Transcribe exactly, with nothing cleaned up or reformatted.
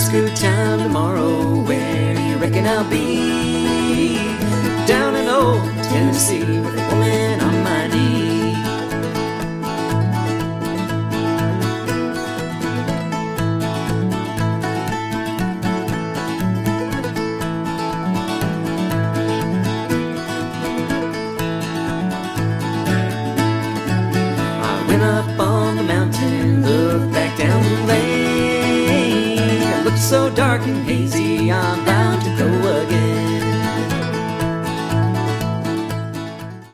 It's good time tomorrow. Where do you reckon I'll be? Down in old Tennessee with a woman on my knee. I went up on the mountain, looked back down the lane. It looked so dark and hazy on that